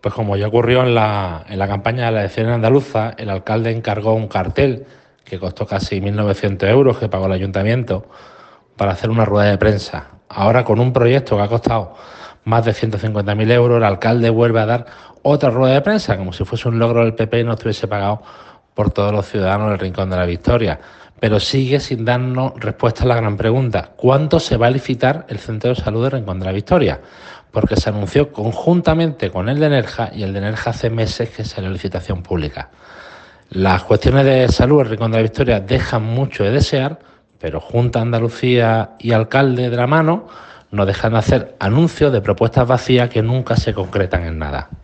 Pues como ya ocurrió en la campaña de las elecciones andaluzas, el alcalde encargó un cartel que costó casi 1.900 euros, que pagó el ayuntamiento, para hacer una rueda de prensa. Ahora, con un proyecto que ha costado más de 150.000 euros, el alcalde vuelve a dar otra rueda de prensa, como si fuese un logro del PP y no estuviese pagado por todos los ciudadanos del Rincón de la Victoria. Pero sigue sin darnos respuesta a la gran pregunta: ¿cuánto se va a licitar el centro de salud del Rincón de la Victoria? Porque se anunció conjuntamente con el de Nerja, y el de Nerja hace meses que salió licitación pública. Las cuestiones de salud en Rincón de la Victoria dejan mucho de desear, pero Junta de Andalucía y alcalde de la mano no dejan de hacer anuncios de propuestas vacías que nunca se concretan en nada.